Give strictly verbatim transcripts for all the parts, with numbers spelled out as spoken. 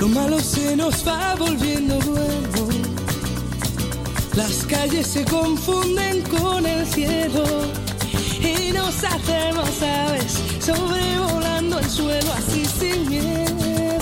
Lo malo se nos va volviendo bueno. Las calles se confunden con el cielo y nos hacemos aves sobrevolando el suelo así sin miedo.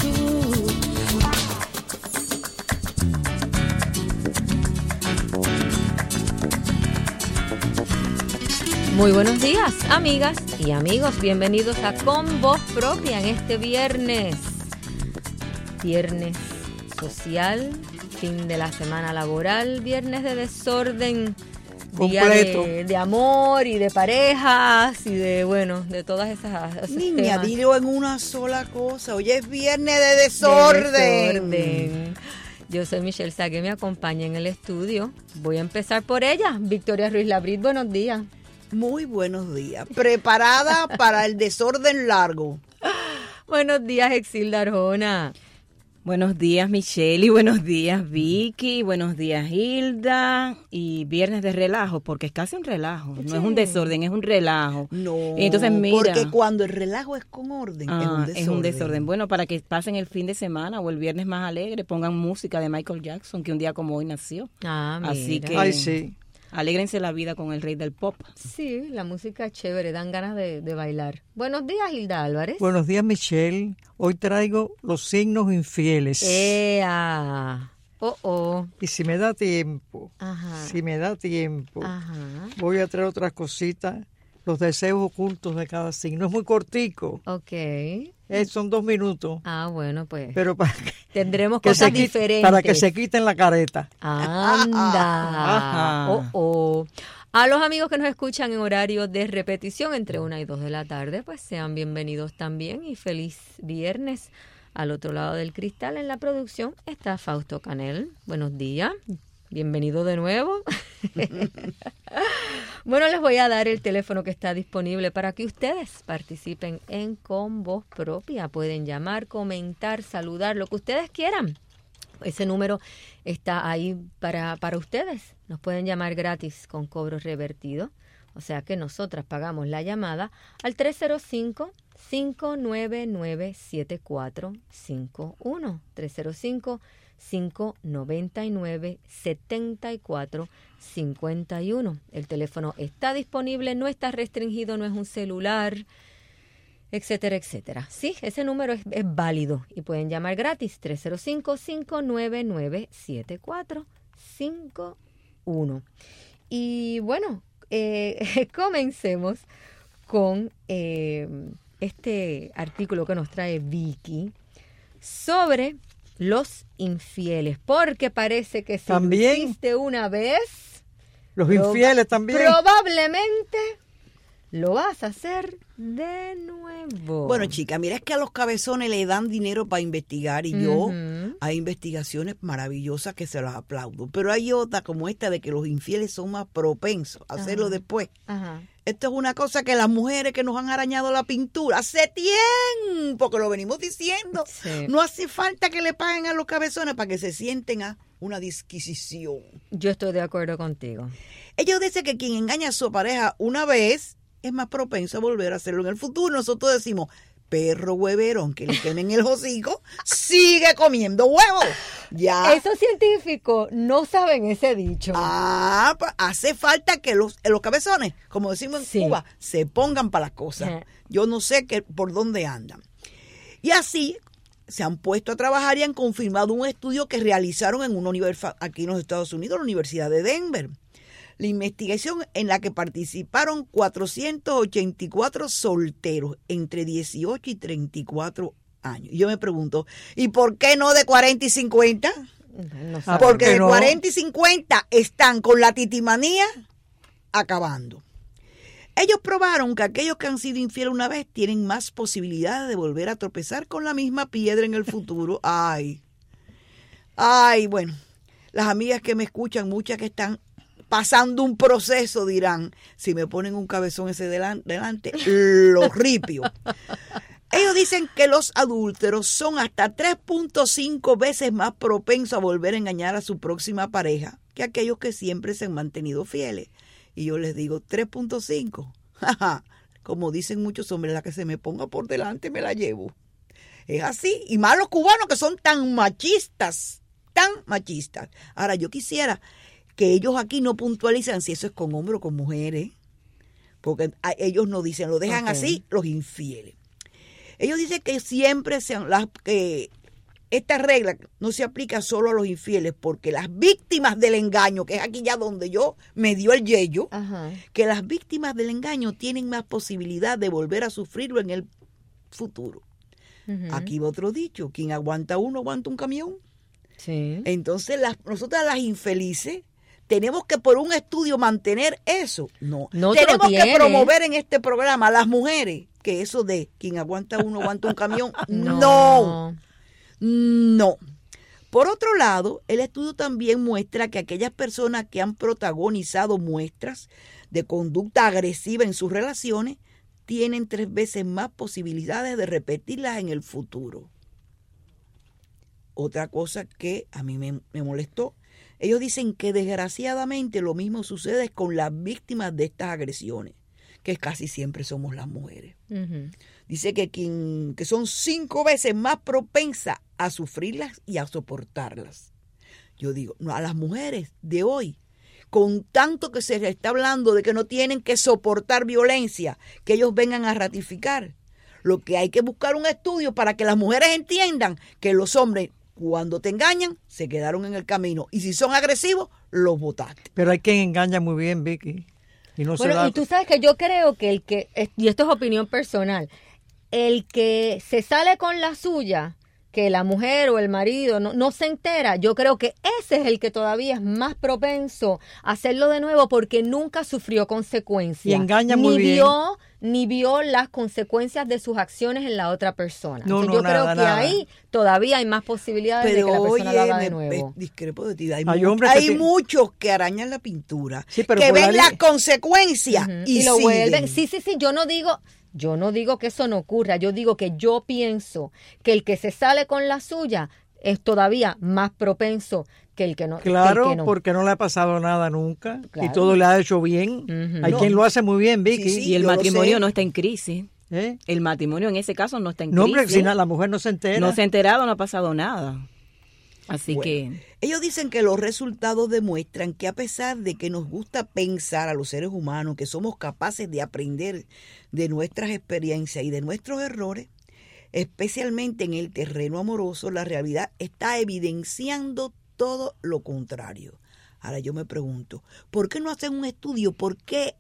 Muy buenos días, amigas y amigos. Bienvenidos a Con Voz Propia en este viernes. Viernes social, fin de la semana laboral, viernes de desorden, día de, de amor y de parejas y de, bueno, de todas esas, esos Niña, temas. dilo en una sola cosa. Hoy es viernes de desorden. De desorden. Yo soy Michelle Sague, me acompaña en el estudio. Voy a empezar por ella. Victoria Ruiz Labrit, buenos días. Muy buenos días. Preparada para el desorden largo. Buenos días, Exilda Arjona. Buenos días, Michelle, y buenos días, Vicky, buenos días, Hilda, y viernes de relajo, porque es casi un relajo, sí. No es un desorden, es un relajo. No, y entonces, mira, porque cuando el relajo es con orden, ah, es un desorden. Es un desorden. Bueno, para que pasen el fin de semana o el viernes más alegre, pongan música de Michael Jackson, que un día como hoy nació. Ah, mira. Así que, ay, sí. Alégrense la vida con el rey del pop. Sí, la música es chévere, dan ganas de, de bailar. Buenos días, Hilda Álvarez. Buenos días, Michelle. Hoy traigo los signos infieles. ¡Ea! Oh, oh. Y si me da tiempo, Ajá. si me da tiempo, Ajá. voy a traer otras cositas, los deseos ocultos de cada signo. Es muy cortico. Ok. Eh, son dos minutos. Ah, bueno, pues. Pero para que, tendremos que cosas se quite, diferentes. para que se quiten la careta. Anda. Ajá. Oh, oh. A los amigos que nos escuchan en horario de repetición entre una y dos de la tarde, pues sean bienvenidos también y feliz viernes. Al otro lado del cristal en la producción está Fausto Canel. Buenos días. Bienvenido de nuevo. Bueno, les voy a dar el teléfono que está disponible para que ustedes participen en Con Voz Propia. Pueden llamar, comentar, saludar, lo que ustedes quieran. Ese número está ahí para, para ustedes. Nos pueden llamar gratis con cobro revertido. O sea que nosotras pagamos la llamada al tres cero cinco, cinco nueve nueve, siete cuatro cinco uno. tres cero cinco, cinco nueve nueve, siete cuatro cinco uno. El teléfono está disponible, no está restringido, no es un celular, etcétera, etcétera. Sí, ese número es, es válido y pueden llamar gratis tres cero cinco, cinco nueve nueve, siete cuatro cinco uno. Y bueno, eh, comencemos con eh, este artículo que nos trae Vicky sobre los infieles, porque parece que si ¿También? lo hiciste una vez, Los proba- infieles también. probablemente lo vas a hacer de nuevo. Bueno, chica, mira, es que a los cabezones le dan dinero para investigar y yo, Ujú. hay investigaciones maravillosas que se las aplaudo, pero hay otra como esta de que los infieles son más propensos a hacerlo Ajá. después. Ajá. Esto es una cosa que las mujeres que nos han arañado la pintura hace tiempo que lo venimos diciendo. Sí. No hace falta que le paguen a los cabezones para que se sienten a una disquisición. Yo estoy de acuerdo contigo. Ellos dicen que quien engaña a su pareja una vez es más propenso a volver a hacerlo en el futuro. Nosotros decimos, perro hueverón que le quemen el hocico, sigue comiendo huevos. Ya. Esos científicos no saben ese dicho. Ah, pues hace falta que los, los cabezones, como decimos en Sí. Cuba, se pongan para las cosas. Ajá. Yo no sé qué, por dónde andan. Y así se han puesto a trabajar y han confirmado un estudio que realizaron en una universidad aquí en los Estados Unidos, la Universidad de Denver. La investigación en la que participaron cuatrocientos ochenta y cuatro solteros entre dieciocho y treinta y cuatro años. Y yo me pregunto, ¿y por qué no de cuarenta y cincuenta? No Ah, saben. ¿por Porque qué de no? cuarenta y cincuenta están con la titimanía acabando. Ellos probaron que aquellos que han sido infieles una vez tienen más posibilidades de volver a tropezar con la misma piedra en el futuro. Ay, ay, bueno, las amigas que me escuchan, muchas que están pasando un proceso, dirán, si me ponen un cabezón ese delan- delante, lo ripio. Ellos dicen que los adúlteros son hasta tres punto cinco veces más propensos a volver a engañar a su próxima pareja que aquellos que siempre se han mantenido fieles. Y yo les digo, tres punto cinco. Como dicen muchos hombres, la que se me ponga por delante me la llevo. Es así. Y más los cubanos que son tan machistas, tan machistas. Ahora, yo quisiera que ellos aquí no puntualizan si eso es con hombres o con mujeres, porque a, ellos no dicen, lo dejan okay. así, los infieles. Ellos dicen que siempre sean las que esta regla no se aplica solo a los infieles, porque las víctimas del engaño, que es aquí ya donde yo me dio el yello, Ajá. que las víctimas del engaño tienen más posibilidad de volver a sufrirlo en el futuro. Uh-huh. Aquí va otro dicho, quien aguanta uno, aguanta un camión. Sí. Entonces, las, nosotras las infelices tenemos que por un estudio mantener eso. No, no tenemos que promover en este programa a las mujeres que eso de quien aguanta uno, aguanta un camión. no. no. No. Por otro lado, el estudio también muestra que aquellas personas que han protagonizado muestras de conducta agresiva en sus relaciones tienen tres veces más posibilidades de repetirlas en el futuro. Otra cosa que a mí me, me molestó, ellos dicen que desgraciadamente lo mismo sucede con las víctimas de estas agresiones, que casi siempre somos las mujeres. Uh-huh. Dice que, quien, que son cinco veces más propensas a sufrirlas y a soportarlas. Yo digo, no, a las mujeres de hoy, con tanto que se está hablando de que no tienen que soportar violencia, que ellos vengan a ratificar. Lo que hay que buscar un estudio para que las mujeres entiendan que los hombres, cuando te engañan, se quedaron en el camino. Y si son agresivos, los botaste. Pero hay quien engaña muy bien, Vicky. Y no bueno, se da... y tú sabes que yo creo que el que, y esto es opinión personal, el que se sale con la suya, que la mujer o el marido no, no se entera, yo creo que ese es el que todavía es más propenso a hacerlo de nuevo porque nunca sufrió consecuencias. Y engaña muy ni bien. Vio, ni vio las consecuencias de sus acciones en la otra persona. No, Entonces, no, yo nada, creo que nada. ahí todavía hay más posibilidades pero, de que la persona oye, lo haga me, de nuevo. Me discrepo de ti. Hay, hay, mu- hay que muchos que arañan la pintura, sí, pero que ven la las li- consecuencias uh-huh. y, y lo siguen. vuelven. Sí, sí, sí, yo no digo... Yo no digo que eso no ocurra, yo digo que yo pienso que el que se sale con la suya es todavía más propenso que el que no. Claro, que el que no. porque no le ha pasado nada nunca Claro. y todo le ha hecho bien. Uh-huh. Hay No. quien lo hace muy bien, Vicky. Sí, sí. Y el yo lo matrimonio sé. no está en crisis. ¿Eh? El matrimonio en ese caso no está en No, crisis. hombre, si na- la mujer no se entera. No se ha enterado, no ha pasado nada. Así Bueno, que... ellos dicen que los resultados demuestran que a pesar de que nos gusta pensar a los seres humanos que somos capaces de aprender de nuestras experiencias y de nuestros errores, especialmente en el terreno amoroso, la realidad está evidenciando todo lo contrario. Ahora yo me pregunto, ¿por qué no hacen un estudio? ¿Por qué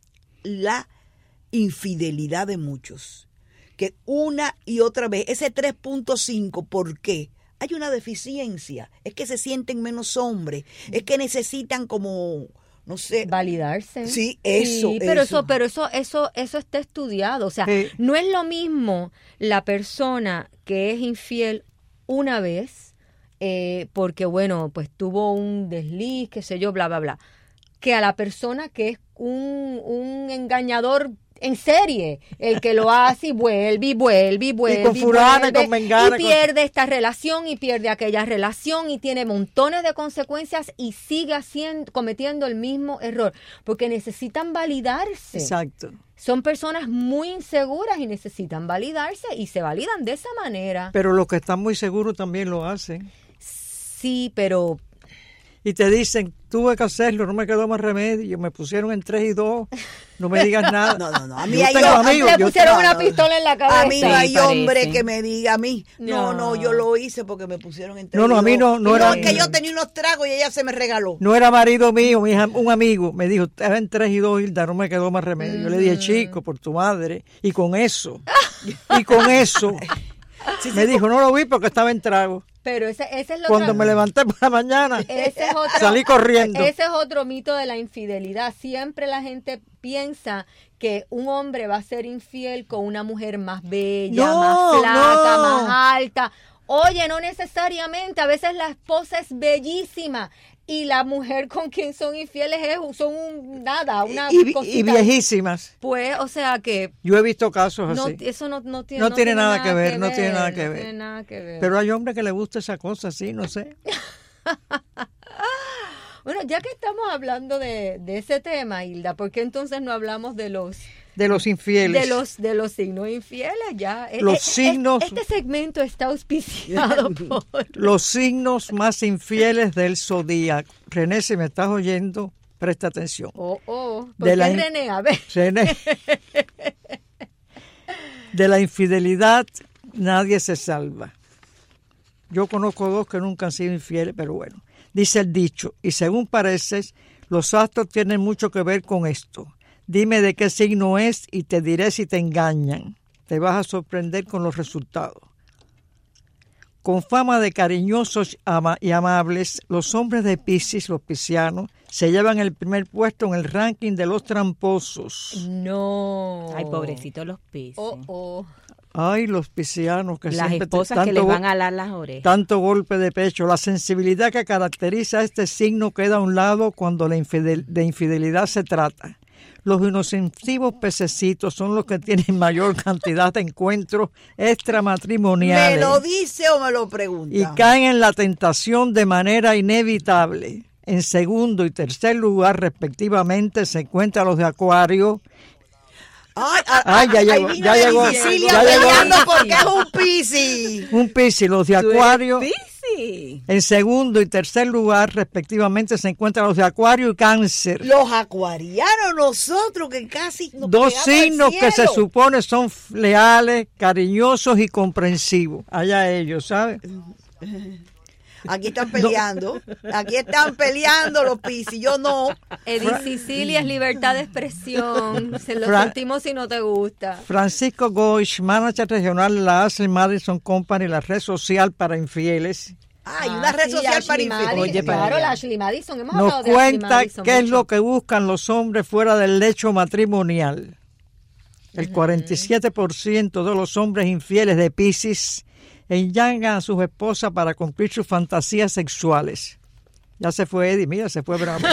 la infidelidad de muchos? Que una y otra vez, ese tres punto cinco, ¿por qué? Hay una deficiencia, es que se sienten menos hombres, es que necesitan como, no sé, validarse. Sí, eso, sí, pero eso. eso, pero eso, eso, eso está estudiado. O sea, Sí. no es lo mismo la persona que es infiel una vez, eh, porque bueno, pues tuvo un desliz, qué sé yo, bla, bla, bla, que a la persona que es un, un engañador en serie, el que lo hace y vuelve y vuelve y vuelve Y con fulana y vuelve, con mengana, y pierde esta relación y pierde aquella relación y tiene montones de consecuencias y sigue haciendo, cometiendo el mismo error, porque necesitan validarse. Exacto. Son personas muy inseguras y necesitan validarse y se validan de esa manera. Pero los que están muy seguros también lo hacen. Sí, pero... Y te dicen, tuve que hacerlo, no me quedó más remedio, me pusieron en tres y dos, no me digas nada. No, no, no. A mí Yo hay tengo hom- amigos, le yo- pusieron no, una no, pistola en la cabeza. A mí no Sí, hay parece. hombre que me diga a mí, no, No. no, yo lo hice porque me pusieron en No, no, a mí no, no era. era- que yo tenía unos tragos y ella se me regaló. No era marido mío, mi hija- un amigo me dijo, estaba en tres y dos, Hilda, no me quedó más remedio. Yo le dije, chico, por tu madre, y con eso, y con eso, me dijo, no lo vi porque estaba en trago. Pero ese, ese es lo Cuando otro- me levanté por la mañana, ese es otro, salí corriendo. Ese es otro mito de la infidelidad. Siempre la gente piensa que un hombre va a ser infiel con una mujer más bella, No, más flaca, no. más alta. Oye, no necesariamente. A veces la esposa es bellísima y la mujer con quien son infieles es, son un, nada, una Y, vi- cosita. y viejísimas. Pues, o sea que Yo he visto casos no, así. eso no, no tiene, No tiene nada que ver, no tiene nada que no ver. tiene nada que ver. Pero hay hombres que les gusta esa cosa así, no sé. Bueno, ya que estamos hablando de, de ese tema, Hilda, ¿por qué entonces no hablamos de los de los infieles. De los, de los signos infieles, ya. Los Eh, eh, signos- Este segmento está auspiciado por... Los signos más infieles del zodíaco. René, si me estás oyendo, presta atención. Oh, oh. ¿Por De qué la in- René? A ver. René, de la infidelidad nadie se salva. Yo conozco dos que nunca han sido infieles, pero bueno. Dice el dicho, y según parece, los astros tienen mucho que ver con esto. Dime de qué signo es y te diré si te engañan. Te vas a sorprender con los resultados. Con fama de cariñosos ama- y amables, los hombres de Piscis, los piscianos, se llevan el primer puesto en el ranking de los tramposos. No. Ay, pobrecitos los Piscis. Oh, oh. Ay, los piscianos que Las siempre te- esposas que tanto les go- van a alar las orejas. tanto golpe de pecho. La sensibilidad que caracteriza a este signo queda a un lado cuando la infidel- de infidelidad se trata. Los inofensivos pececitos son los que tienen mayor cantidad de encuentros extramatrimoniales. ¿Me lo dice o me lo pregunta? Y caen en la tentación de manera inevitable. En segundo y tercer lugar, respectivamente, se encuentran los de Acuario. Ay, ay, Ay, ya ay, llegó, vino ya de llegó, Sicilia ya llegó. peleando porque es un Piscis. Un Piscis, los de ¿Tú eres Acuario. Piscis? En segundo y tercer lugar, respectivamente, se encuentran los de Acuario y Cáncer. Los acuarianos, nosotros que casi nos Dos pegamos al signos que se cielo. supone son f- leales, cariñosos y comprensivos. Allá ellos, ¿sabes? Aquí están peleando. Aquí están peleando los Piscis. Yo no. Edith Sicilia es libertad de expresión. Se lo Fra- sentimos si no te gusta. Francisco Goich, manager regional de la Ashley Madison Company, la red social para infieles, Ay, una red sí, social Ashley para infieles. Madison. Oye, claro, para la Ashley Madison. Hemos nos hablado de Ashley cuenta Madison qué es mucho. lo que buscan los hombres fuera del lecho matrimonial. El cuarenta y siete por ciento de los hombres infieles de Piscis engañan a sus esposas para cumplir sus fantasías sexuales. Ya se fue Eddie, mira, se fue bravo.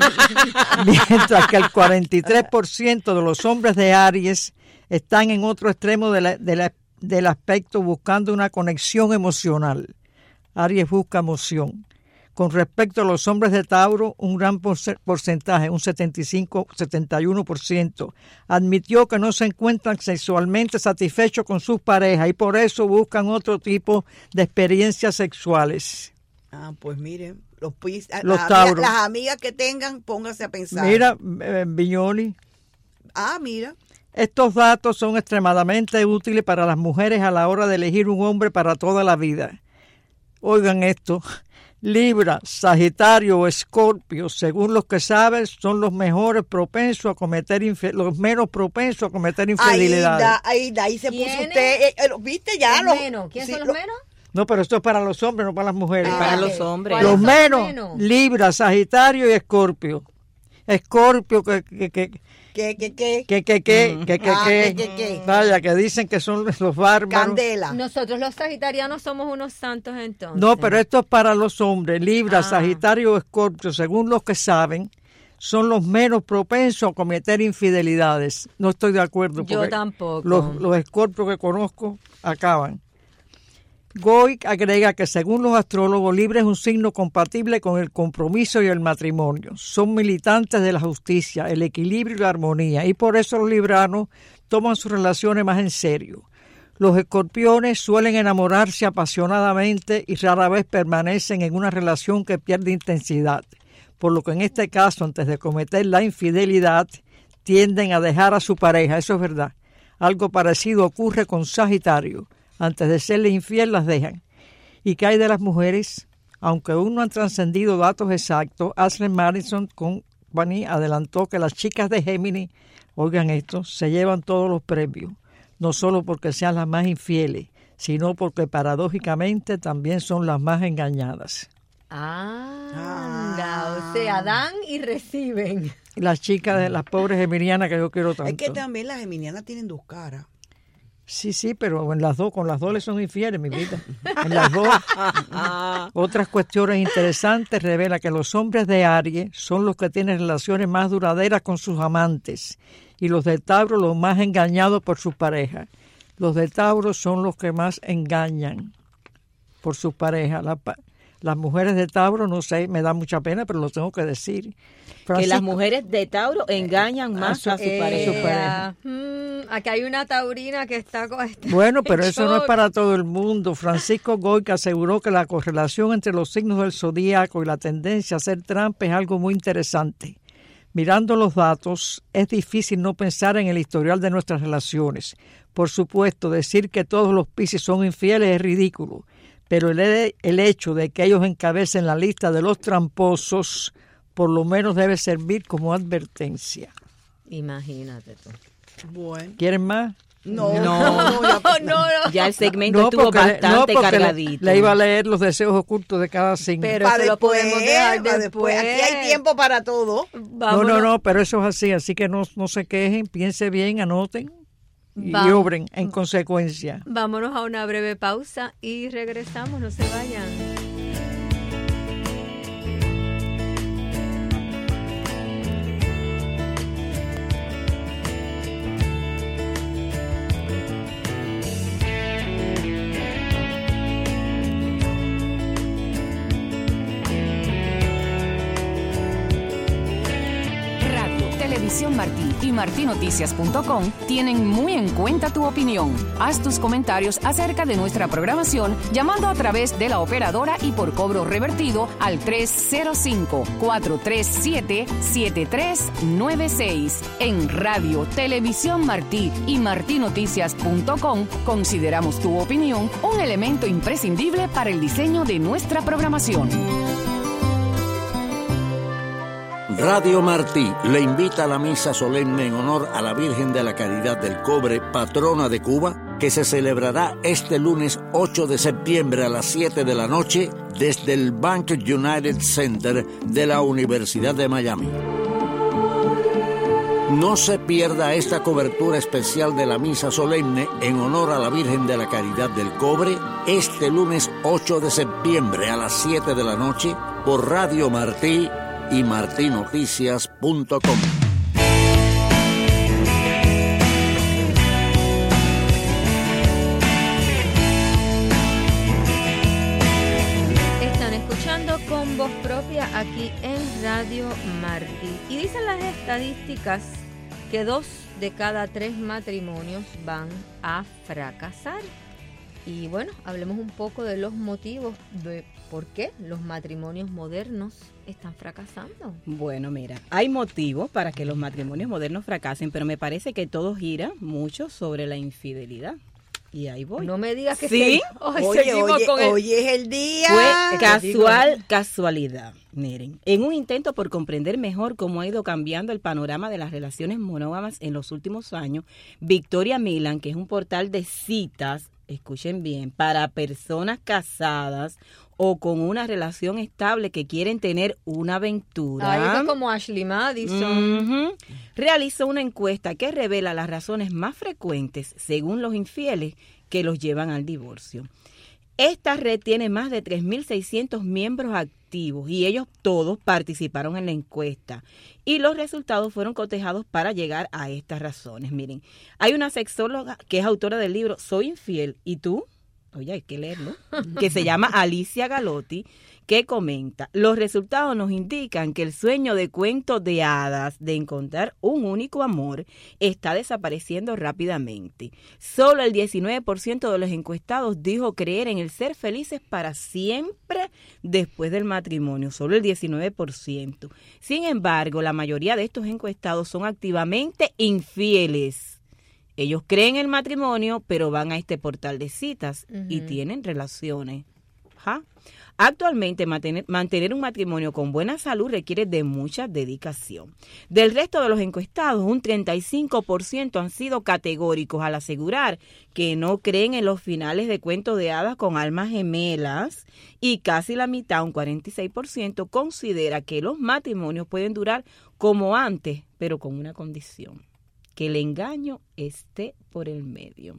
Mientras que el cuarenta y tres por ciento de los hombres de Aries están en otro extremo de la- de la- del aspecto buscando una conexión emocional. Aries busca emoción. Con respecto a los hombres de Tauro, un gran porce- porcentaje, un setenta y cinco, setenta y uno por ciento, admitió que no se encuentran sexualmente satisfechos con sus parejas y por eso buscan otro tipo de experiencias sexuales. Ah, pues miren, los Piscis, Los las, Tauros. amigas, las amigas que tengan, pónganse a pensar. Mira, eh, Viñoli, Ah, mira. estos datos son extremadamente útiles para las mujeres a la hora de elegir un hombre para toda la vida. Oigan esto, Libra, Sagitario o Escorpio, según los que saben, son los mejores propensos a cometer infe- los menos propensos a cometer Ahí infidelidades. da, ahí da, ahí se puso ¿Quiénes? usted, eh, eh, ¿viste ya? Los Los- menos. ¿Quiénes sí, son los lo- menos? No, pero esto es para los hombres, no para las mujeres. Ah, Para ok. los hombres. ¿Cuáles Los son menos, Libra, Sagitario y Escorpio. Escorpio, que, que, que, ¿Qué, qué, qué? que, que, que, que, que, Ah, que. que, que, que. Vaya, que dicen que son los bárbaros. Candela. Nosotros los sagitarianos somos unos santos entonces. No, pero esto es para los hombres. Libra, Ah. Sagitario o Escorpio, según los que saben, son los menos propensos a cometer infidelidades. No estoy de acuerdo. Yo porque tampoco. Los, los Escorpios que conozco acaban. Goic agrega que según los astrólogos, Libra es un signo compatible con el compromiso y el matrimonio. Son militantes de la justicia, el equilibrio y la armonía, y por eso los libranos toman sus relaciones más en serio. Los escorpiones suelen enamorarse apasionadamente y rara vez permanecen en una relación que pierde intensidad, por lo que en este caso, antes de cometer la infidelidad, tienden a dejar a su pareja. Eso es verdad. Algo parecido ocurre con Sagitario. Antes de serle infiel las dejan. ¿Y qué hay de las mujeres? Aunque aún no han trascendido datos exactos, Ashley Madison Company adelantó que las chicas de Géminis, oigan esto, se llevan todos los premios, no solo porque sean las más infieles, sino porque paradójicamente también son las más engañadas. Anda, o sea, dan y reciben. Y las chicas de las pobres geminianas que yo quiero tanto. Es que también las geminianas tienen dos caras. Sí, sí, pero en las dos, con las dos le son infieles, mi vida. En las dos. Otras cuestiones interesantes revela que los hombres de Aries son los que tienen relaciones más duraderas con sus amantes y los de Tauro los más engañados por sus parejas. Los de Tauro son los que más engañan por sus parejas. La, Las mujeres de Tauro, no sé, me da mucha pena, pero lo tengo que decir. Francisco, que las mujeres de Tauro engañan más su- a su eh, pareja. su pareja. Mm, aquí hay una taurina que está con este Bueno, pero eso no es shock. para todo el mundo. Francisco Goica aseguró que la correlación entre los signos del zodíaco y la tendencia a hacer trampa es algo muy interesante. Mirando los datos, es difícil no pensar en el historial de nuestras relaciones. Por supuesto, decir que todos los Piscis son infieles es ridículo, pero el, el hecho de que ellos encabecen la lista de los tramposos, por lo menos debe servir como advertencia. Imagínate tú. Bueno. ¿Quieren más? No, No. no, ya- Oh, no, no. Ya el segmento estuvo porque le- bastante porque le- cargadito. Le, iba a leer los deseos ocultos de cada signo. Pero para eso lo después, podemos dejar para después. Aquí hay tiempo para todo. no, Vámonos. no, no, pero eso es así, así que no, no se quejen, piense bien, anoten y Vamos. obren en consecuencia. Vámonos a una breve pausa y regresamos, no se vayan. Radio, Televisión Martí y martinoticias punto com tienen muy en cuenta tu opinión. Haz tus comentarios acerca de nuestra programación llamando a través de la operadora y por cobro revertido al tres cero cinco, cuatro tres siete, siete tres nueve seis. En Radio, Televisión Martí y martinoticias punto com consideramos tu opinión un elemento imprescindible para el diseño de nuestra programación. Radio Martí le invita a la misa solemne en honor a la Virgen de la Caridad del Cobre, patrona de Cuba, que se celebrará este lunes ocho de septiembre a las siete de la noche desde el Bank United Center de la Universidad de Miami. No se pierda esta cobertura especial de la misa solemne en honor a la Virgen de la Caridad del Cobre este lunes ocho de septiembre a las siete de la noche por Radio Martí y martinoticias punto com. Están escuchando con voz propia aquí en Radio Martí. Y dicen las estadísticas que dos de cada tres matrimonios van a fracasar. Y bueno, hablemos un poco de los motivos de por qué los matrimonios modernos están fracasando. Bueno, mira, hay motivos para que los matrimonios modernos fracasen, pero me parece que todo gira mucho sobre la infidelidad. Y ahí voy. No me digas que ¿Sí? se- Hoy Oye, seguimos oye, con el- hoy es el día. Fue casual, casualidad. Miren, en un intento por comprender mejor cómo ha ido cambiando el panorama de las relaciones monógamas en los últimos años, Victoria Milan, que es un portal de citas, escuchen bien, para personas casadas o con una relación estable que quieren tener una aventura. Ahí fue como Ashley Madison. Ujú. Realizó una encuesta que revela las razones más frecuentes, según los infieles, que los llevan al divorcio. Esta red tiene más de tres mil seiscientos miembros activos y ellos todos participaron en la encuesta. Y los resultados fueron cotejados para llegar a estas razones. Miren, hay una sexóloga que es autora del libro Soy infiel, ¿y tú? Oye, hay que leerlo, que se llama Alicia Galotti, que comenta, los resultados nos indican que el sueño de cuento de hadas de encontrar un único amor está desapareciendo rápidamente. Solo el diecinueve por ciento de los encuestados dijo creer en el ser felices para siempre después del matrimonio, solo el diecinueve por ciento. Sin embargo, la mayoría de estos encuestados son activamente infieles. Ellos creen en el matrimonio, pero van a este portal de citas uh-huh. y tienen relaciones. ¿Ja? Actualmente, mantener, mantener un matrimonio con buena salud requiere de mucha dedicación. Del resto de los encuestados, un treinta y cinco por ciento han sido categóricos al asegurar que no creen en los finales de cuentos de hadas con almas gemelas y casi la mitad, un cuarenta y seis por ciento, considera que los matrimonios pueden durar como antes, pero con una condición: que el engaño esté por el medio.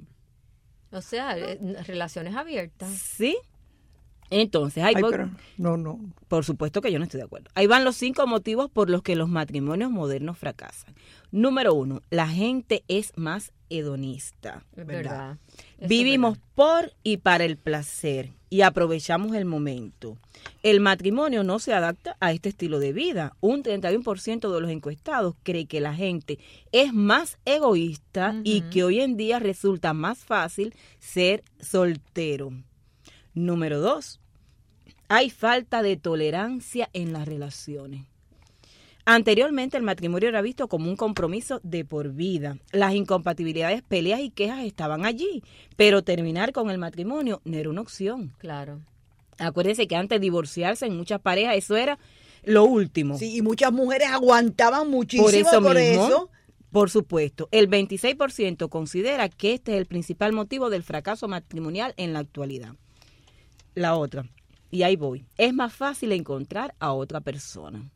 O sea, relaciones abiertas. Sí. Entonces, ahí Ay, voy. pero no, no. Por supuesto que yo no estoy de acuerdo. Ahí van los cinco motivos por los que los matrimonios modernos fracasan. Número uno, la gente es más hedonista. Es verdad. Vivimos es verdad. por y para el placer. y aprovechamos el momento. El matrimonio no se adapta a este estilo de vida. Un treinta y uno por ciento de los encuestados cree que la gente es más egoísta uh-huh. y que hoy en día resulta más fácil ser soltero. Número dos, hay falta de tolerancia en las relaciones. Anteriormente el matrimonio era visto como un compromiso de por vida. Las incompatibilidades, peleas y quejas estaban allí, pero terminar con el matrimonio no era una opción. Claro. Acuérdense que antes de divorciarse en muchas parejas eso era lo último. Sí, y muchas mujeres aguantaban muchísimo por eso. Por, mismo, eso. Por supuesto, el veintiséis por ciento considera que este es el principal motivo del fracaso matrimonial en la actualidad. La otra, y ahí voy, es más fácil encontrar a otra persona.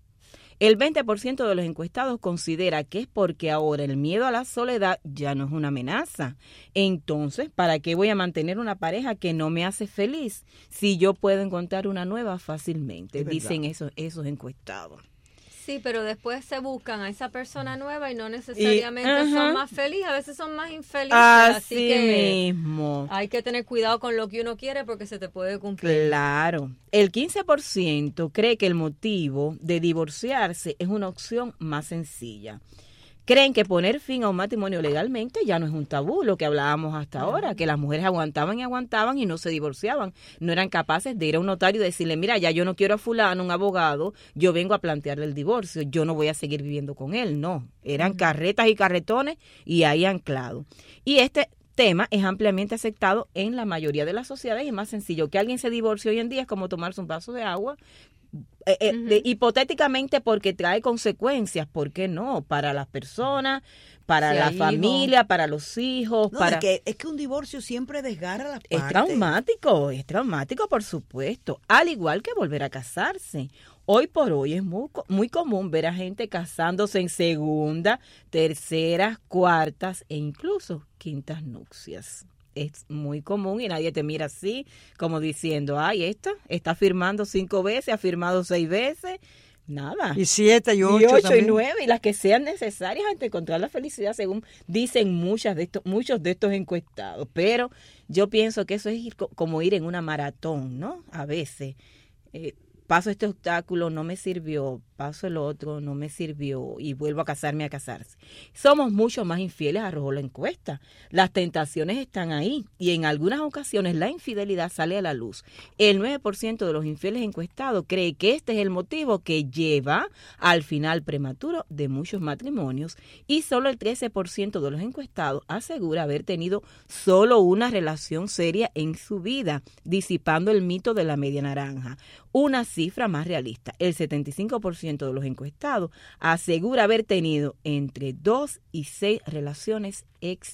El veinte por ciento de los encuestados considera que es porque ahora el miedo a la soledad ya no es una amenaza. Entonces, ¿para qué voy a mantener una pareja que no me hace feliz si yo puedo encontrar una nueva fácilmente? Dicen esos, esos encuestados. Sí, pero después se buscan a esa persona nueva y no necesariamente y, uh-huh. son más felices, a veces son más infelices. Así, así que mismo. Hay que tener cuidado con lo que uno quiere porque se te puede cumplir. Claro. El quince por ciento cree que el motivo de divorciarse es una opción más sencilla. Creen que poner fin a un matrimonio legalmente ya no es un tabú, lo que hablábamos hasta ahora, que las mujeres aguantaban y aguantaban y no se divorciaban. No eran capaces de ir a un notario y decirle, mira, ya yo no quiero a fulano, un abogado, yo vengo a plantearle el divorcio, yo no voy a seguir viviendo con él. No, eran uh-huh. carretas y carretones y ahí anclado. Y este tema es ampliamente aceptado en la mayoría de las sociedades y es más sencillo. Que alguien se divorcie hoy en día es como tomarse un vaso de agua, Eh, eh, uh-huh. de, hipotéticamente porque trae consecuencias, ¿por qué no? Para las personas, para sí, la familia, hijos. Para los hijos. No, para... es, que, es que un divorcio siempre desgarra las partes. Es traumático, es traumático por supuesto, al igual que volver a casarse. Hoy por hoy es muy, muy común ver a gente casándose en segunda, terceras, cuartas e incluso quintas nupcias. Es muy común y nadie te mira así, como diciendo, ay, esta está firmando cinco veces, ha firmado seis veces, nada. Y siete y ocho Y ocho también. y nueve, y las que sean necesarias ante encontrar la felicidad, según dicen muchas de estos, muchos de estos encuestados. Pero yo pienso que eso es ir, como ir en una maratón, ¿no? A veces, eh, paso este obstáculo, no me sirvió, paso el otro, no me sirvió y vuelvo a casarme a casarse. Somos mucho más infieles, arrojó la encuesta. Las tentaciones están ahí y en algunas ocasiones la infidelidad sale a la luz. El nueve por ciento de los infieles encuestados cree que este es el motivo que lleva al final prematuro de muchos matrimonios y solo el trece por ciento de los encuestados asegura haber tenido solo una relación seria en su vida, disipando el mito de la media naranja. Una cifra más realista, el setenta y cinco por ciento de los encuestados asegura haber tenido entre dos y seis relaciones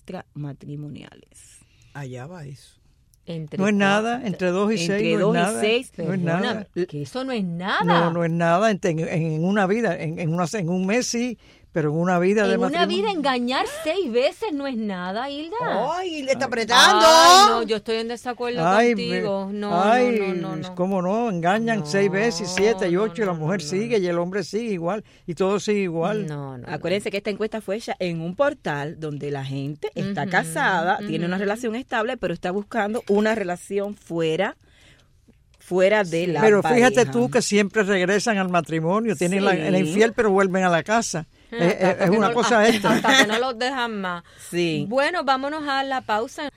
extramatrimoniales. Allá va eso. Entre no es cuatro, nada, entre dos y entre seis no dos es y nada. seis, no es nada. Que eso no es nada. No, no es nada. En, en, en una vida, en, en, una, en un mes sí, pero en una vida en de una matrimonio. vida engañar seis veces no es nada, Hilda. Ay, le está apretando. Ay, no, yo estoy en desacuerdo ay, contigo. No, ay, no, no, no, no. ¿Cómo no? Engañan No, seis veces, siete y ocho, no, y la no, mujer no, sigue no. y el hombre sigue igual y todo sigue igual. No, no. Acuérdense que esta encuesta fue hecha en un portal donde la gente está Ujú, casada, ujú. tiene una relación estable, pero está buscando una relación fuera fuera de la Pero pareja. fíjate tú que siempre regresan al matrimonio, tienen Sí. la, el infiel, pero vuelven a la casa. Ah, es es, hasta es que una no- cosa hasta- extra. Hasta que no los dejan más. Sí. Bueno, vámonos a la pausa.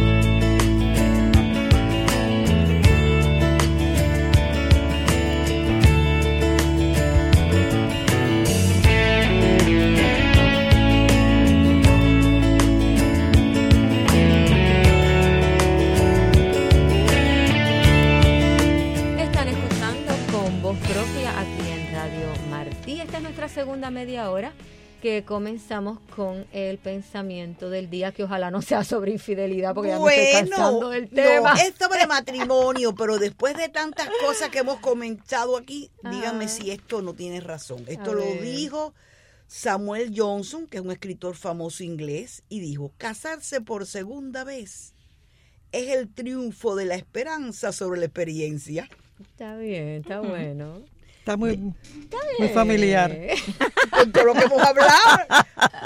Están escuchando Con Voz Propia aquí en Radio Martí. Esta es nuestra segunda media hora que comenzamos con el pensamiento del día, que ojalá no sea sobre infidelidad porque ya me estoy cansando del tema. No, es sobre matrimonio, pero después de tantas cosas que hemos comentado aquí, díganme Ah. si esto no tiene razón. Esto A lo ver. dijo Samuel Johnson, que es un escritor famoso inglés, y dijo, casarse por segunda vez es el triunfo de la esperanza sobre la experiencia. Está bien, está bueno. Está muy, muy familiar. Con todo lo que hemos hablado.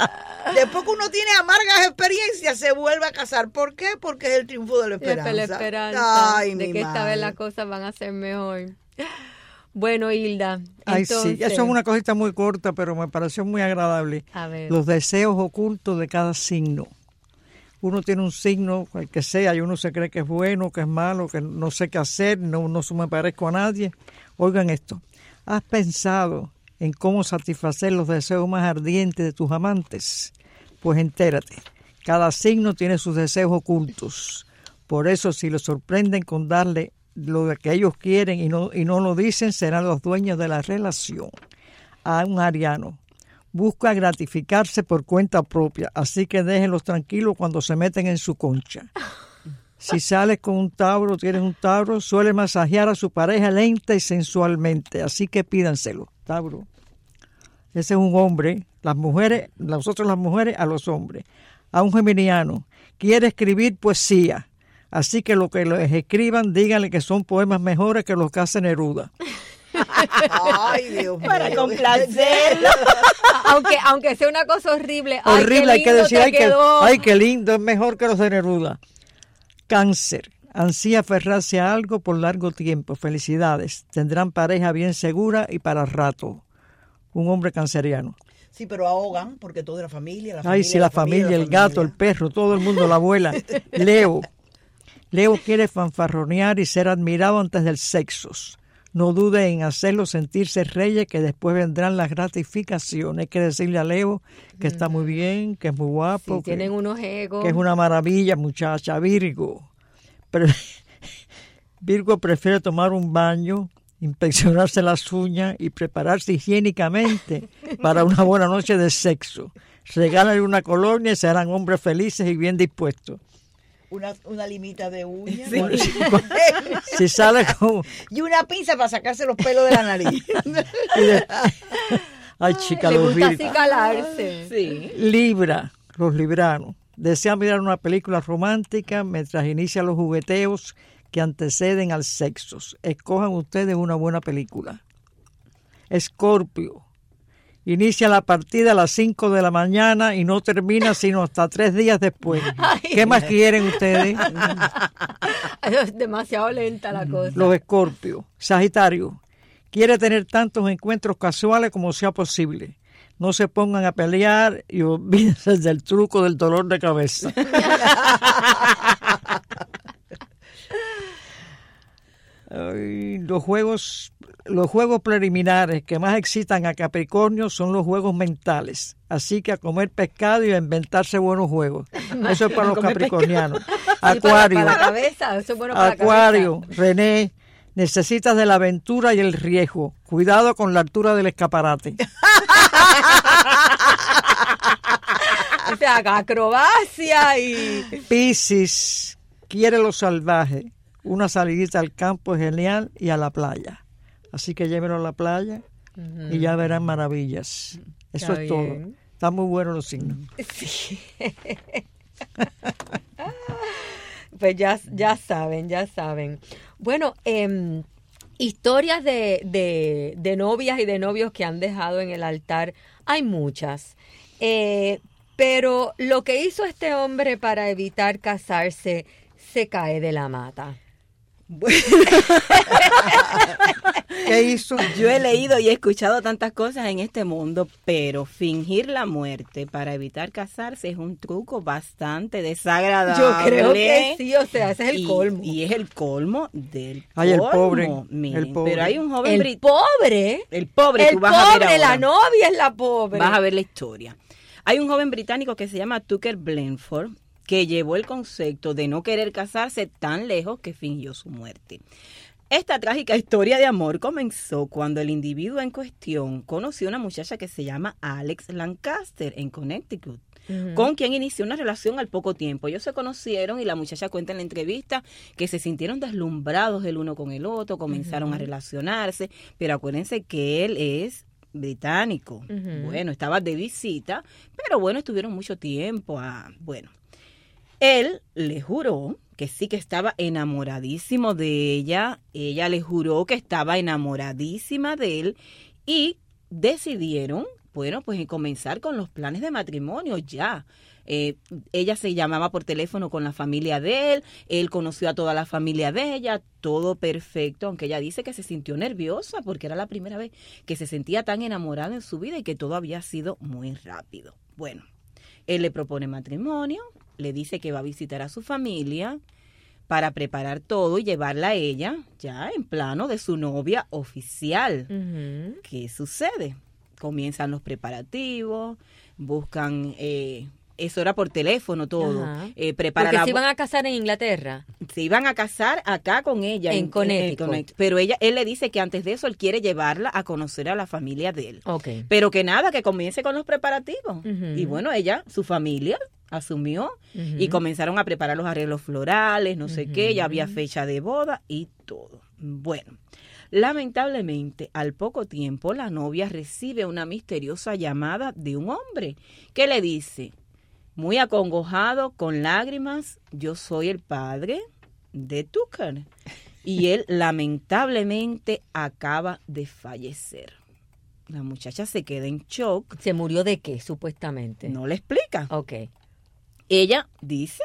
Después que uno tiene amargas experiencias, se vuelve a casar. ¿Por qué? Porque es el triunfo de la esperanza. La esperanza Ay, de mi que esta madre. vez las cosas van a ser mejor. Bueno, Hilda, Ay, entonces, sí, eso es una cosita muy corta, pero me pareció muy agradable. a ver, Los deseos ocultos de cada signo. Uno tiene un signo, el que sea, y uno se cree que es bueno, que es malo, que no sé qué hacer, no, no me parezco a nadie. Oigan esto, ¿has pensado en cómo satisfacer los deseos más ardientes de tus amantes? Pues entérate, cada signo tiene sus deseos ocultos. Por eso, si los sorprenden con darle lo que ellos quieren y no, y no lo dicen, serán los dueños de la relación. A un ariano, busca gratificarse por cuenta propia, así que déjenlos tranquilos cuando se meten en su concha. Si sales con un Tauro, tienes un Tauro, suele masajear a su pareja lenta y sensualmente, así que pídanselo, Tauro. Ese es un hombre, las mujeres, nosotros las mujeres a los hombres. A un geminiano, quiere escribir poesía, así que lo que les escriban, díganle que son poemas mejores que los que hace Neruda. Ay, Dios mío. Para complacerlo. aunque aunque sea una cosa horrible, Horrible, ay, hay qué que lindo decir, te ay que, quedó. ay, qué lindo, es mejor que los de Neruda. Cáncer, ansía aferrarse a algo por largo tiempo. Felicidades, tendrán pareja bien segura y para rato. Un hombre canceriano. Sí, pero ahogan porque toda la familia, la Ay, familia, sí, la familia, el gato, el perro, todo el mundo, la abuela. Leo. Leo quiere fanfarronear y ser admirado antes del sexo. No dude en hacerlo sentirse reyes, que después vendrán las gratificaciones. Hay que decirle a Leo que está muy bien, que es muy guapo. Sí, que, tienen unos egos. que es una maravilla, muchacha. Virgo. Pero Virgo prefiere tomar un baño, inspeccionarse las uñas y prepararse higiénicamente para una buena noche de sexo. Regálale una colonia y serán hombres felices y bien dispuestos. Una, una limita de uñas. Sí. Si sale con... Y una pinza para sacarse los pelos de la nariz. Ay, chica, Le los gusta Virgos. acicalarse. Sí. Libra, los libranos. Desea mirar una película romántica mientras inicia los jugueteos que anteceden al sexo. Escojan ustedes una buena película. Escorpio. Inicia la partida a las cinco de la mañana y no termina sino hasta tres días después. ¿Qué más quieren ustedes? Es demasiado lenta la cosa. Los Escorpios. Sagitario. Quiere tener tantos encuentros casuales como sea posible. No se pongan a pelear y olvídense del truco del dolor de cabeza. Ay, los juegos, los juegos preliminares que más excitan a Capricornio son los juegos mentales. Así que a comer pescado y a inventarse buenos juegos. Eso es para los capricornianos. Acuario. Para, para la cabeza, eso es bueno para Acuario, la cabeza. René, necesitas de la aventura y el riesgo. Cuidado con la altura del escaparate. O sea, acrobacia y... Piscis, quiere lo salvaje. Una salidita al campo es genial y a la playa. Así que llévenlo a la playa uh-huh. y ya verán maravillas. Eso Está es bien. todo. Están muy buenos los signos. Sí. Pues ya, ya saben, ya saben. Bueno, eh, historias de, de, de novias y de novios que han dejado en el altar, hay muchas. Eh, pero lo que hizo este hombre para evitar casarse se cae de la mata. ¿Qué hizo? Yo he leído y he escuchado tantas cosas en este mundo, pero fingir la muerte para evitar casarse es un truco bastante desagradable. Yo creo que sí, o sea, ese es el y, colmo. Y es el colmo del Ay, el colmo. pobre, Miren, el pobre. Pero hay un joven El brit- pobre. El pobre, El tú vas a ver pobre, ahora. la novia es la pobre. Vas a ver la historia. Hay un joven británico que se llama Tucker Blanford, que llevó el concepto de no querer casarse tan lejos que fingió su muerte. Esta trágica historia de amor comenzó cuando el individuo en cuestión conoció a una muchacha que se llama Alex Lancaster en Connecticut, uh-huh. con quien inició una relación al poco tiempo. Ellos se conocieron y la muchacha cuenta en la entrevista que se sintieron deslumbrados el uno con el otro, comenzaron uh-huh. a relacionarse, pero acuérdense que él es británico. Uh-huh. Bueno, estaba de visita, pero bueno, estuvieron mucho tiempo. Ah, bueno. Él le juró que sí que estaba enamoradísimo de ella, ella le juró que estaba enamoradísima de él y decidieron bueno, pues comenzar con los planes de matrimonio ya. Eh, ella se llamaba por teléfono con la familia de él, él conoció a toda la familia de ella, todo perfecto, aunque ella dice que se sintió nerviosa porque era la primera vez que se sentía tan enamorada en su vida y que todo había sido muy rápido. Bueno, él le propone matrimonio, le dice que va a visitar a su familia para preparar todo y llevarla a ella ya en plano de su novia oficial. Uh-huh. ¿Qué sucede? Comienzan los preparativos, buscan... Eh, Eso era por teléfono todo. Eh, preparar Porque la... se iban a casar en Inglaterra. Se iban a casar acá con ella. En, en Connecticut. En, en, pero ella, él le dice que antes de eso él quiere llevarla a conocer a la familia de él. Okay. Pero que nada, que comience con los preparativos. Uh-huh. Y bueno, ella, su familia, asumió uh-huh. y comenzaron a preparar los arreglos florales, no sé uh-huh. qué, ya había fecha de boda y todo. Bueno, lamentablemente, al poco tiempo, la novia recibe una misteriosa llamada de un hombre que le dice... Muy acongojado, con lágrimas, yo soy el padre de Tucker. Y él lamentablemente acaba de fallecer. La muchacha se queda en shock. ¿Se murió de qué, supuestamente? No le explica. Ok. Ella dice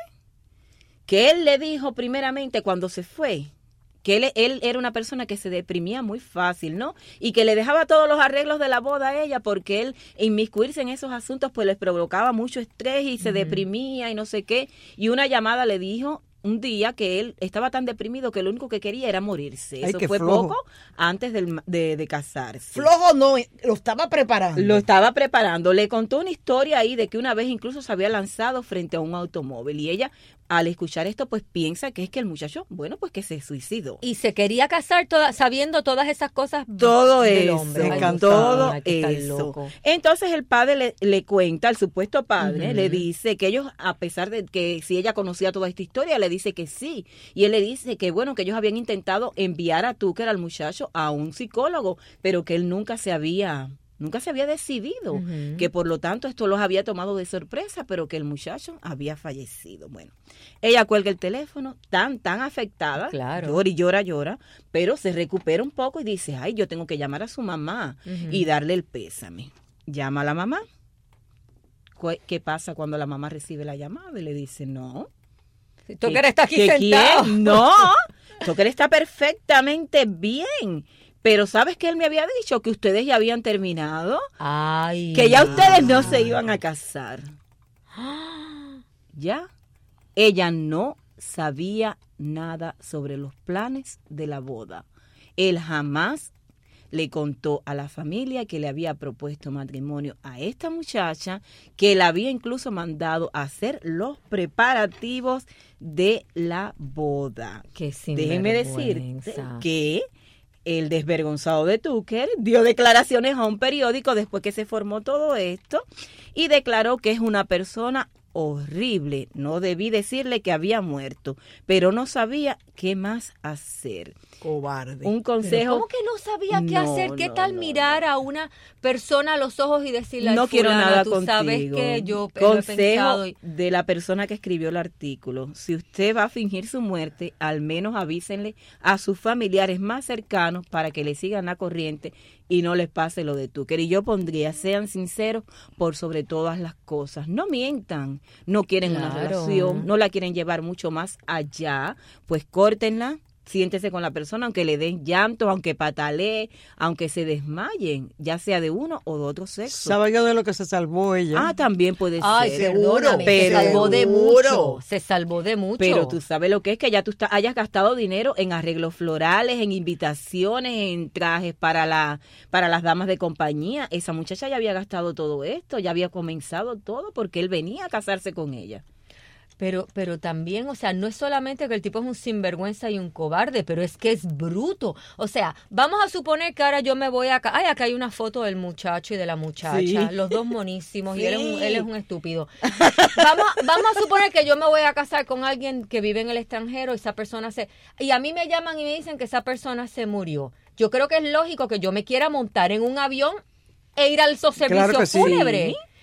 que él le dijo primeramente cuando se fue, que él, él era una persona que se deprimía muy fácil, ¿no? Y que le dejaba todos los arreglos de la boda a ella porque él inmiscuirse en esos asuntos pues les provocaba mucho estrés y se uh-huh. deprimía y no sé qué. Y una llamada le dijo un día que él estaba tan deprimido que lo único que quería era morirse. Ay, eso fue flojo. Poco antes del, de, de casarse. Flojo no, lo estaba preparando. Lo estaba preparando. Le contó una historia ahí de que una vez incluso se había lanzado frente a un automóvil y ella... Al escuchar esto, pues piensa que es que el muchacho, bueno, pues que se suicidó. Y se quería casar toda, sabiendo todas esas cosas todo del eso, hombre. Ay, todo eso. Entonces el padre le, le cuenta, el supuesto padre, uh-huh. le dice que ellos, a pesar de que si ella conocía toda esta historia, le dice que sí. Y él le dice que, bueno, que ellos habían intentado enviar a Tucker, al muchacho, a un psicólogo, pero que él nunca se había... Nunca se había decidido, uh-huh. que por lo tanto esto los había tomado de sorpresa, pero que el muchacho había fallecido. Bueno, ella cuelga el teléfono, tan, tan afectada, claro. llora y llora, llora, pero se recupera un poco y dice, ay, yo tengo que llamar a su mamá uh-huh. y darle el pésame. Llama a la mamá. ¿Qué pasa cuando la mamá recibe la llamada? Y le dice, no. Tucker está aquí sentado. ¿Quién? No, Tucker está perfectamente bien. Pero ¿sabes qué él me había dicho? Que ustedes ya habían terminado. Ay. Que ya ustedes no se iban a casar. ¿Ya? Ella no sabía nada sobre los planes de la boda. Él jamás le contó a la familia que le había propuesto matrimonio a esta muchacha, que la había incluso mandado a hacer los preparativos de la boda. Qué Déjenme decirte que... El desvergonzado de Tucker dio declaraciones a un periódico después que se formó todo esto y declaró que es una persona horrible. No debí decirle que había muerto, pero no sabía qué más hacer. Cobarde. Un consejo. ¿Cómo que no sabía qué no, hacer? ¿Qué no, tal no, mirar no. a una persona a los ojos y decirle, no quiero fulana, nada tú contigo? Sabes que yo consejo he pensado y... de la persona que escribió el artículo. Si usted va a fingir su muerte, al menos avísenle a sus familiares más cercanos para que le sigan la corriente y no les pase lo de Tucker. Y yo pondría, sean sinceros por sobre todas las cosas. No mientan. No quieren claro. una relación, no la quieren llevar mucho más allá, pues córtenla. Siéntese con la persona, aunque le den llanto, aunque patalee, aunque se desmayen, ya sea de uno o de otro sexo. ¿Sabe yo de lo que se salvó ella? Ah, también puede Ay, ser. Seguro, pero se salvó de mucho. Se salvó de mucho. Pero tú sabes lo que es que ya tú está, hayas gastado dinero en arreglos florales, en invitaciones, en trajes para la para las damas de compañía. Esa muchacha ya había gastado todo esto, ya había comenzado todo porque él venía a casarse con ella. Pero, pero también, o sea, no es solamente que el tipo es un sinvergüenza y un cobarde, pero es que es bruto. O sea, vamos a suponer que ahora yo me voy acá. Ay, acá hay una foto del muchacho y de la muchacha, sí. los dos monísimos, sí. y él es, un, él es un estúpido. Vamos, vamos a suponer que yo me voy a casar con alguien que vive en el extranjero y esa persona se... Y a mí me llaman y me dicen que esa persona se murió. Yo creo que es lógico que yo me quiera montar en un avión e ir al servicio claro fúnebre. Sí.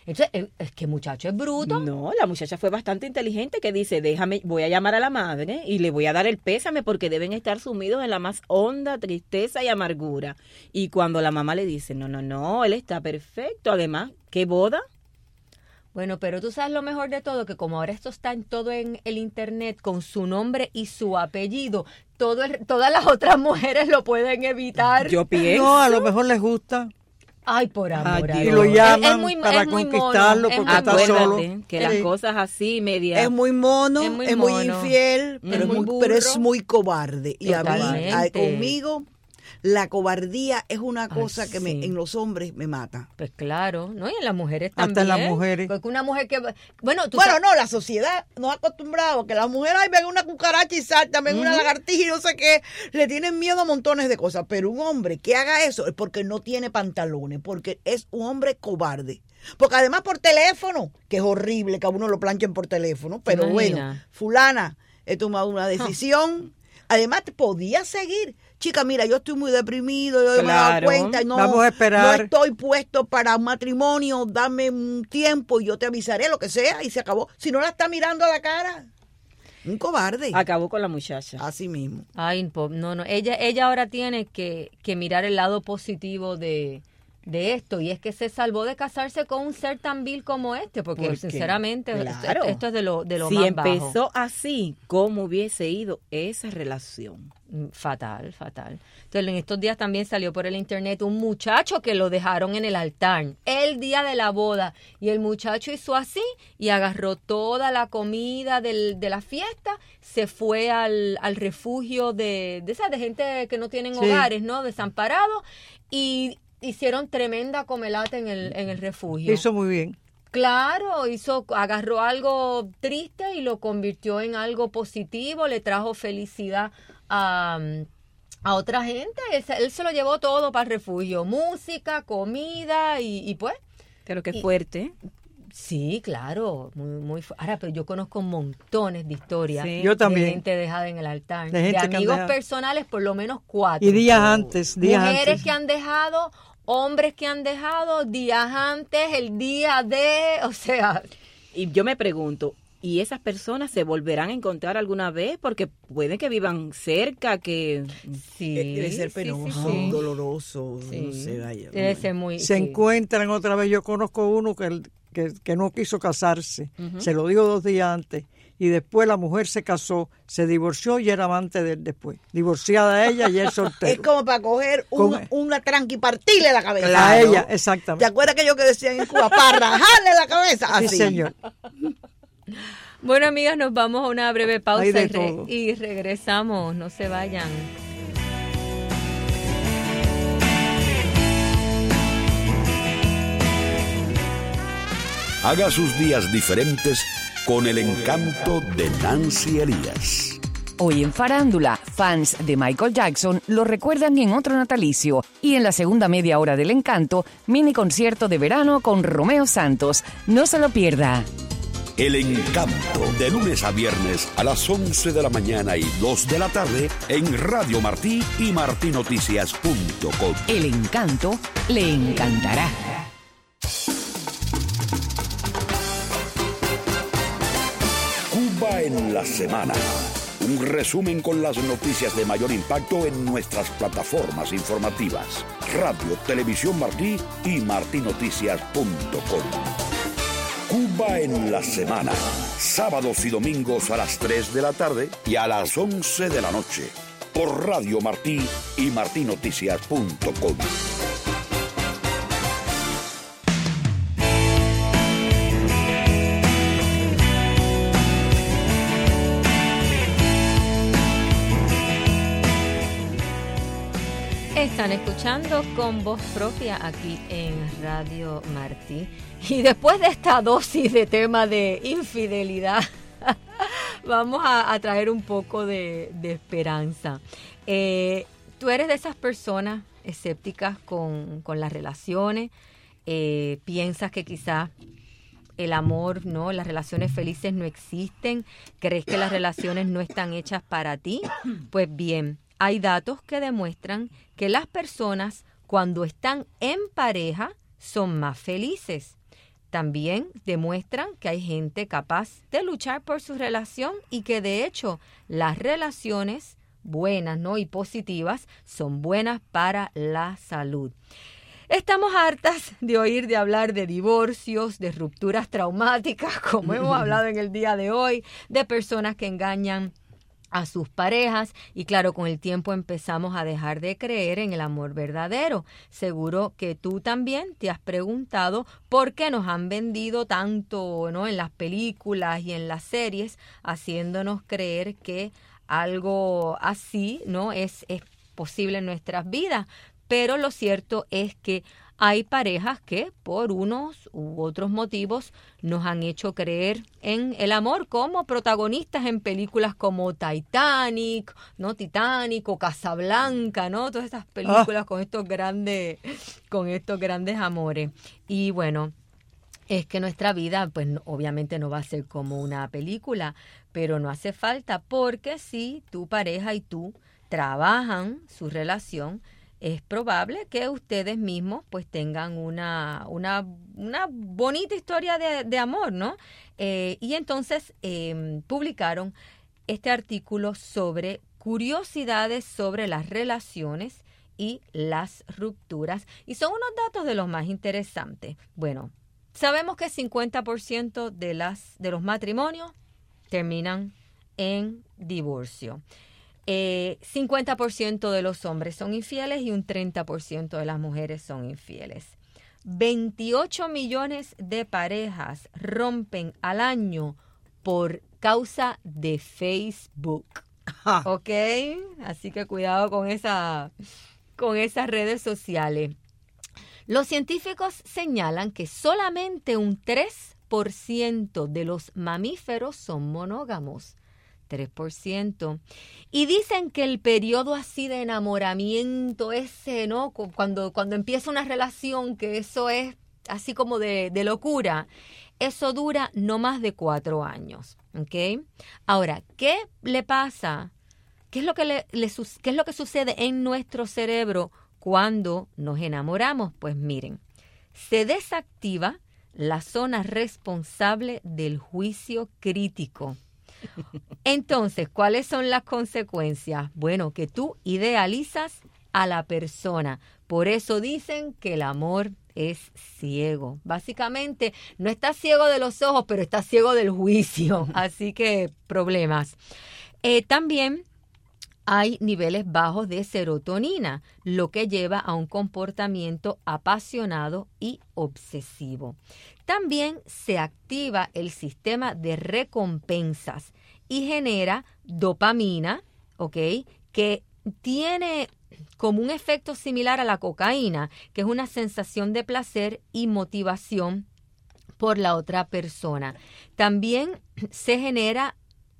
Entonces, es, es que muchacho es bruto. No, la muchacha fue bastante inteligente que dice, déjame, voy a llamar a la madre y le voy a dar el pésame porque deben estar sumidos en la más honda tristeza y amargura. Y cuando la mamá le dice, no, no, no, él está perfecto, además, ¿qué boda? Bueno, pero tú sabes lo mejor de todo, que como ahora esto está en todo en el internet con su nombre y su apellido, todo el, todas las otras mujeres lo pueden evitar. Yo pienso. No, a lo mejor les gusta. Ay, por amor. Ay, a y lo Dios. llaman Es- es muy- para es muy mono, conquistarlo es porque muy está mono. solo. Acuérdate que Sí. las cosas así, media... Es muy mono, Es es muy muy, mono. infiel, Es pero, es muy muy, burro. pero es muy cobarde. Y a mí, Totalmente. a- conmigo, la cobardía es una cosa Ay, que me, sí. en los hombres me mata. Pues claro, ¿no? Y en las mujeres Hasta también. en las mujeres. Porque una mujer que... Bueno, tú Bueno, sabes- no, la sociedad nos ha acostumbrado que las mujeres, ay, ven una cucaracha y salta, ven una lagartija y no sé qué, le tienen miedo a montones de cosas. Pero un hombre que haga eso es porque no tiene pantalones, porque es un hombre cobarde. Porque además por teléfono, que es horrible que a uno lo planchen por teléfono, pero Imagina. bueno, fulana, he tomado una decisión. Además, te podía seguir. Chica, mira, yo estoy muy deprimido, yo me he dado Claro. cuenta, y no, Vamos a esperar. no estoy puesto para un matrimonio, dame un tiempo y yo te avisaré, lo que sea, y se acabó. Si no la está mirando a la cara, un cobarde. Acabó con la muchacha. Así mismo. Ay, po- no, no. Ella, ella ahora tiene que, que mirar el lado positivo de, de esto, y es que se salvó de casarse con un ser tan vil como este, porque ¿Por qué? sinceramente Claro. esto, esto es de lo, de lo Si más bajo. empezó así, ¿cómo hubiese ido esa relación? Mm, Fatal, fatal. Entonces, en estos días también salió por el internet un muchacho que lo dejaron en el altar el día de la boda, y el muchacho hizo así y agarró toda la comida del, de la fiesta, se fue al, al refugio de, de, esas, de gente que no tienen Sí. hogares, ¿no? Desamparados, y hicieron tremenda comelata en el, en el refugio. Hizo muy bien. Claro, hizo, agarró algo triste y lo convirtió en algo positivo, le trajo felicidad a, a otra gente. Él, se- él se lo llevó todo para el refugio, música, comida y, y pues, Pero qué Y- fuerte. sí, claro, muy, muy fu- Ahora, pero yo conozco montones de historias Sí. Yo también. de gente dejada en el altar, De de, gente que han amigos dejado. personales, por lo menos cuatro. Y días antes, días Mujeres antes. que han dejado, hombres que han dejado días antes, el día de, o sea, Y yo me pregunto, ¿y esas personas se volverán a encontrar alguna vez? Porque puede que vivan cerca, que... sí, Debe ser sí, penoso, sí, sí. doloroso, Sí. no sé, vaya. Debe ser muy... Se sí. encuentran otra vez. Yo conozco uno que, que, que no quiso casarse. Se lo dijo dos días antes. Y después la mujer se casó, se divorció y era amante de él después. Divorciada ella y él Es soltero. como para coger un- Con- una tranca y partirle la cabeza. A Claro. ella, ¿Te exactamente. acuerdas aquello que decían en Cuba? Para rajarle la cabeza. Sí, Así. señor. Bueno, amigas, nos vamos a una breve pausa Hay de y, re- todo. y regresamos. No se vayan. Haga sus días diferentes con el encanto de Nancy Elías. Hoy en Farándula, fans de Michael Jackson lo recuerdan en otro natalicio y en la segunda media hora del encanto, mini concierto de verano con Romeo Santos. No se lo pierda. El encanto, de lunes a viernes a las once de la mañana y dos de la tarde en Radio Martí y martinoticias punto com. El encanto le encantará. Cuba en la semana. Un resumen con las noticias de mayor impacto en nuestras plataformas informativas. Radio, Televisión Martí y martinoticias punto com. Cuba en la semana. Sábados y domingos a las tres de la tarde y a las once de la noche. Por Radio Martí y martinoticias punto com. Están escuchando Con Voz Propia aquí en Radio Martí. Y después de esta dosis de tema de infidelidad, vamos a, a traer un poco de, de esperanza. Eh, Tú eres de esas personas escépticas con, con las relaciones, eh, piensas que quizás el amor, ¿no? Las relaciones felices no existen, crees que las relaciones no están hechas para ti. Pues bien, hay datos que demuestran que las personas cuando están en pareja son más felices. También demuestran que hay gente capaz de luchar por su relación y que de hecho las relaciones buenas, ¿no?, y positivas son buenas para la salud. Estamos hartas de oír de hablar de divorcios, de rupturas traumáticas, como hemos hablado en el día de hoy, de personas que engañan a sus parejas y claro, con el tiempo empezamos a dejar de creer en el amor verdadero. Seguro que tú también te has preguntado por qué nos han vendido tanto, ¿no?, en las películas y en las series, haciéndonos creer que algo así, ¿no?, es, es posible en nuestras vidas. Pero lo cierto es que hay parejas que por unos u otros motivos nos han hecho creer en el amor como protagonistas en películas como Titanic, ¿no? Titanic o Casablanca, ¿no? Todas estas películas ah. con estos grandes, con estos grandes amores. Y bueno, es que nuestra vida, pues obviamente no va a ser como una película, pero no hace falta, porque si tu pareja y tú trabajan su relación, es probable que ustedes mismos pues tengan una, una, una bonita historia de, de amor, ¿no? Eh, y entonces eh, publicaron este artículo sobre curiosidades sobre las relaciones y las rupturas. Y son unos datos de los más interesantes. Bueno, sabemos que cincuenta por ciento de, las, de los matrimonios terminan en divorcio. Eh, cincuenta por ciento de los hombres son infieles y un treinta por ciento de las mujeres son infieles. veintiocho millones de parejas rompen al año por causa de Facebook. ¿Ok? Así que cuidado con, esa, con esas redes sociales. Los científicos señalan que solamente un tres por ciento de los mamíferos son monógamos. tres por ciento. Y dicen que el periodo así de enamoramiento ese, ¿no? Cuando, cuando empieza una relación, que eso es así como de, de locura, eso dura no más de cuatro años, ¿ok? Ahora, ¿qué le pasa? ¿Qué es lo que, le, le, qué es lo que sucede en nuestro cerebro cuando nos enamoramos? Pues miren, se desactiva la zona responsable del juicio crítico. Entonces, ¿cuáles son las consecuencias? Bueno, que tú idealizas a la persona. Por eso dicen que el amor es ciego. Básicamente, no está ciego de los ojos, pero está ciego del juicio. Así que, problemas. Eh, también hay niveles bajos de serotonina, lo que lleva a un comportamiento apasionado y obsesivo. También se activa el sistema de recompensas y genera dopamina, ¿ok?, que tiene como un efecto similar a la cocaína, que es una sensación de placer y motivación por la otra persona. También se genera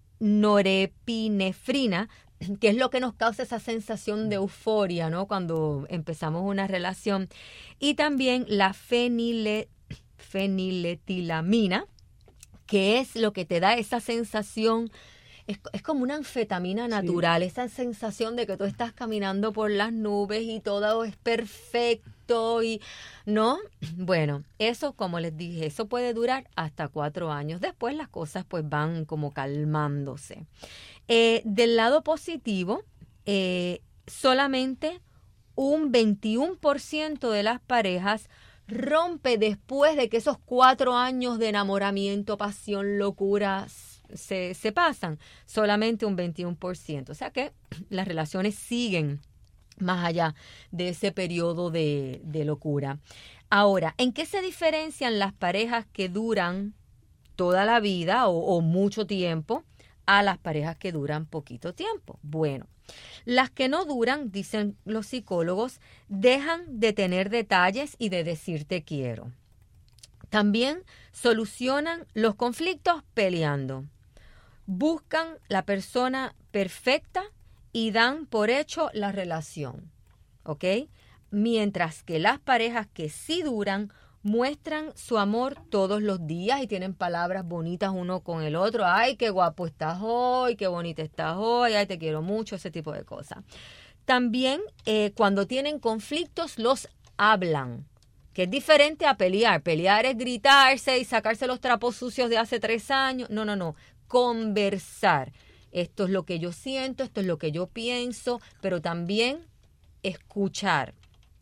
norepinefrina, que es lo que nos causa esa sensación de euforia, ¿no?, cuando empezamos una relación. Y también la fenile, feniletilamina, que es lo que te da esa sensación, es, es como una anfetamina natural, sí. Esa sensación de que tú estás caminando por las nubes y todo es perfecto, y ¿no? Bueno, eso, como les dije, eso puede durar hasta cuatro años. Después las cosas pues van como calmándose. Eh, del lado positivo, eh, solamente un veintiuno por ciento de las parejas rompe después de que esos cuatro años de enamoramiento, pasión, locura se, se pasan. Solamente un veintiuno por ciento. O sea que las relaciones siguen más allá de ese periodo de, de locura. Ahora, ¿en qué se diferencian las parejas que duran toda la vida o, o mucho tiempo a las parejas que duran poquito tiempo? Bueno, las que no duran, dicen los psicólogos, dejan de tener detalles y de decir te quiero. También solucionan los conflictos peleando. Buscan la persona perfecta y dan por hecho la relación, ¿ok? Mientras que las parejas que sí duran muestran su amor todos los días y tienen palabras bonitas uno con el otro. Ay, qué guapo estás hoy, qué bonita estás hoy, ay, te quiero mucho, ese tipo de cosas. También eh, cuando tienen conflictos los hablan, ¿ok? que es diferente a pelear. Pelear es gritarse y sacarse los trapos sucios de hace tres años. No, no, no. Conversar. Esto es lo que yo siento, esto es lo que yo pienso, pero también escuchar.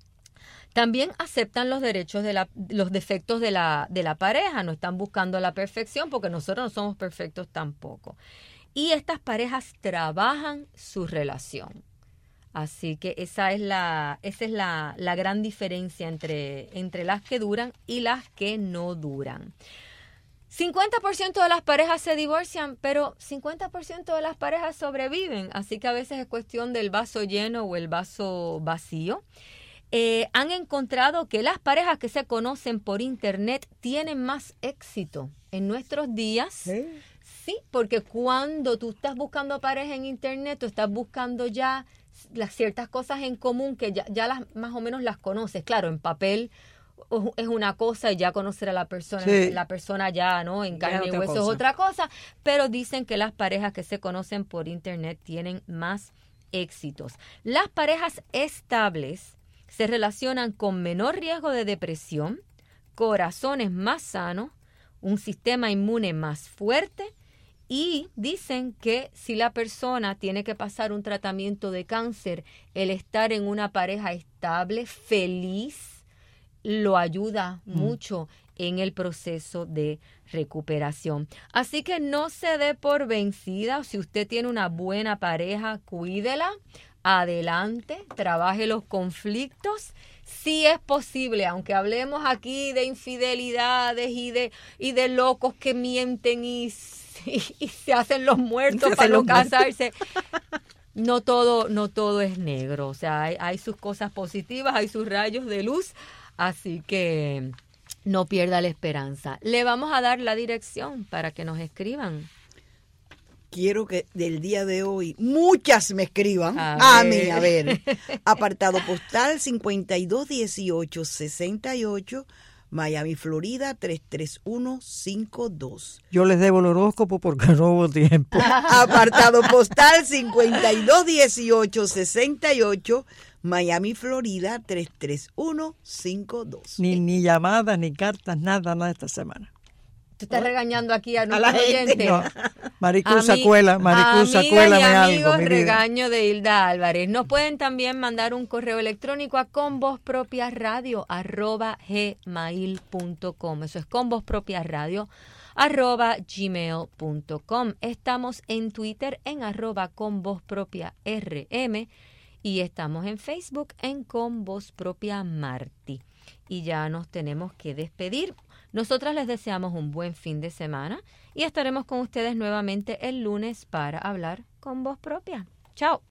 También aceptan los derechos de la, los defectos de la, de la pareja. No están buscando la perfección porque nosotros no somos perfectos tampoco. Y estas parejas trabajan su relación. Así que esa es la, esa es la, la gran diferencia entre, entre las que duran y las que no duran. cincuenta por ciento de las parejas se divorcian, pero cincuenta por ciento de las parejas sobreviven. Así que a veces es cuestión del vaso lleno o el vaso vacío. Eh, han encontrado que las parejas que se conocen por internet tienen más éxito en nuestros días. ¿Sí? Sí, porque cuando tú estás buscando pareja en internet, tú estás buscando ya las ciertas cosas en común que ya, ya las más o menos las conoces. Claro, en papel es una cosa y ya conocer a la persona, sí. la persona ya, ¿no? En carne y hueso es otra cosa. Pero dicen que las parejas que se conocen por internet tienen más éxitos. Las parejas estables se relacionan con menor riesgo de depresión, corazones más sanos, un sistema inmune más fuerte y dicen que si la persona tiene que pasar un tratamiento de cáncer, el estar en una pareja estable, feliz, lo ayuda mm. mucho en el proceso de recuperación. Así que no se dé por vencida. Si usted tiene una buena pareja, cuídela. Adelante, trabaje los conflictos, si es posible, aunque hablemos aquí de infidelidades y de y de locos que mienten y, y, y se hacen los muertos para no casarse. No todo, no todo es negro, o sea, hay, hay sus cosas positivas, hay sus rayos de luz, así que no pierda la esperanza. Le vamos a dar la dirección para que nos escriban. Quiero que del día de hoy muchas me escriban a, a mí, a ver. Apartado postal cincuenta y dos dieciocho sesenta y ocho, Miami, Florida tres tres uno cinco dos. Yo les debo el horóscopo porque no hubo tiempo. Apartado postal cincuenta y dos dieciocho sesenta y ocho, Miami, Florida tres tres uno cinco dos. Ni, ni llamadas, ni cartas, nada, nada esta semana. Tú estás regañando aquí a nuestros oyentes. No. Maricusa Cuela, Maricusa Cuela, me algo. Amigos, regaño de Hilda Álvarez. Nos pueden también mandar un correo electrónico a convozpropiaradio arroba gmail punto com. Eso es convozpropiaradio arroba gmail punto com. Estamos en Twitter en arroba convozpropiarm y estamos en Facebook en convozpropiamarti. Y ya nos tenemos que despedir. Nosotras les deseamos un buen fin de semana y estaremos con ustedes nuevamente el lunes para hablar con voz propia. Chao.